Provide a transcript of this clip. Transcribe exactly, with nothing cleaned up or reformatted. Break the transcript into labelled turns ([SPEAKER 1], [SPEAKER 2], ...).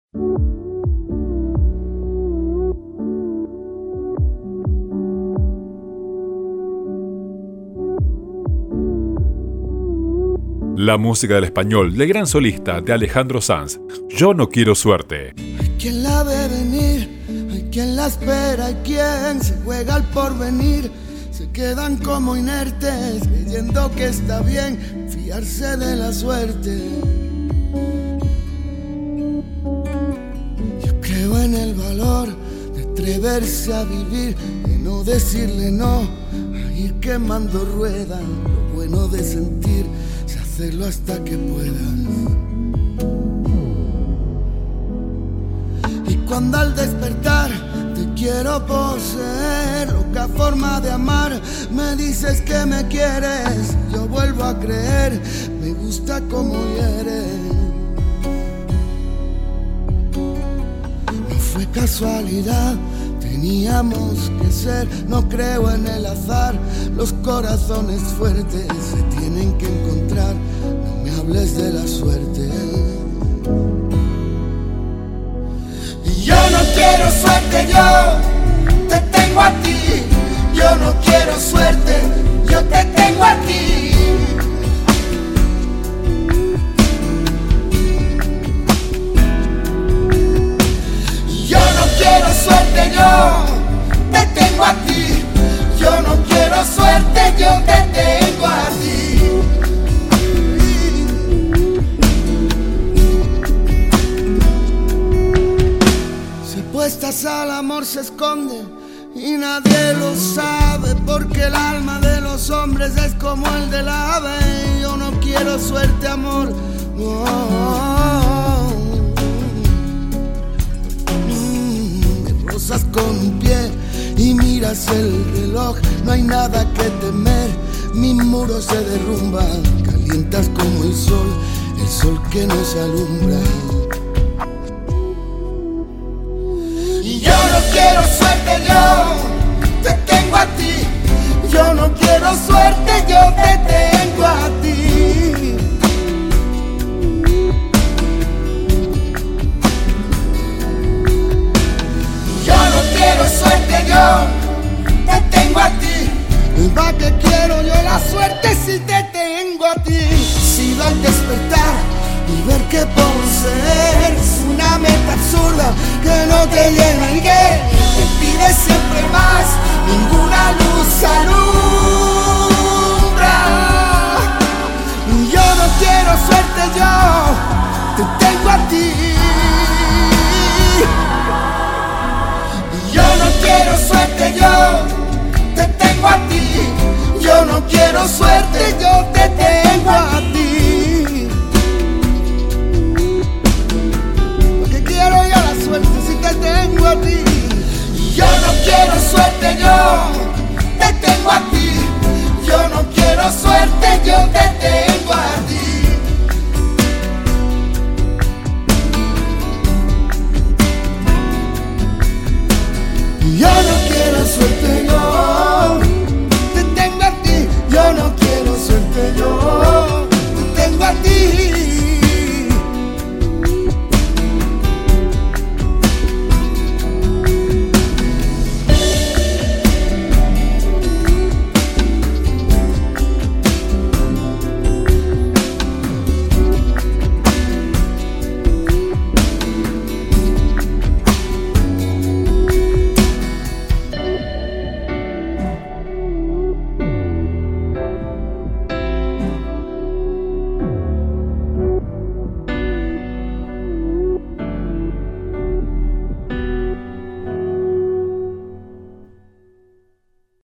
[SPEAKER 1] La música del español del gran solista de Alejandro Sanz, Yo no quiero suerte.
[SPEAKER 2] Hay quien la ve venir, hay quien la espera, hay quien se juega al porvenir. Se quedan como inertes, creyendo que está bien fiarse de la suerte. Yo creo en el valor de atreverse a vivir, de no decirle no, a ir quemando ruedas. Lo bueno de sentir, hacerlo hasta que puedas. Y cuando al despertar te quiero poseer, loca forma de amar, me dices que me quieres, yo vuelvo a creer, me gusta como eres. No fue casualidad, teníamos que ser, no creo en el azar, los corazones fuertes se tienen que encontrar, no me hables de la suerte. Yo no quiero suerte, yo te tengo a ti, yo no quiero suerte, yo te tengo a ti. Yo no quiero suerte, yo te tengo a ti, yo no quiero suerte, yo te tengo a ti. Si puestas al amor se esconde y nadie lo sabe, porque el alma de los hombres es como el del ave. Yo no quiero suerte, amor, no. Con un pie y miras el reloj, no hay nada que temer, mi muro se derrumba, calientas como el sol, el sol que nos alumbra. Y yo no quiero suerte, yo te tengo a ti, yo no quiero suerte, yo te tengo a ti. Suerte, yo te tengo a ti. ¿Para qué quiero yo la suerte si te tengo a ti? Si va al despertar y ver que poseer es una meta absurda que no te llena y que te pide siempre más, ninguna luz alumbra. Yo no quiero suerte, yo te tengo a ti. Yo no quiero suerte, yo te tengo a ti. Yo no quiero suerte, yo te tengo a ti.